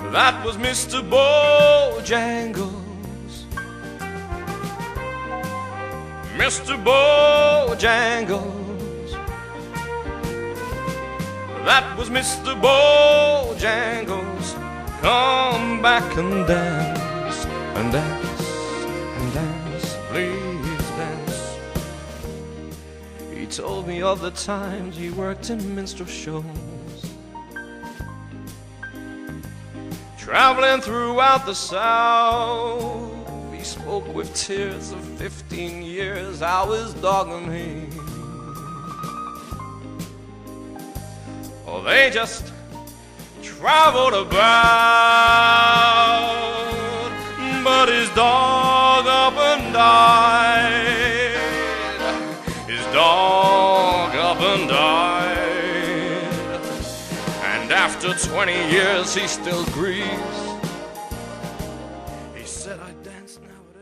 That was Mr. Bojangles. Mr. Bojangles. That was Mr. Bojangles. Come back and dance, and dance, and dance, please dance. He told me of the times he worked in minstrel shows, traveling throughout the South. He spoke with tears of 15 years I was dogging him. Oh, they just traveled about, but his dog up and died. His dog up and died. And after 20 years he still grieves. He said, I dance nowadays.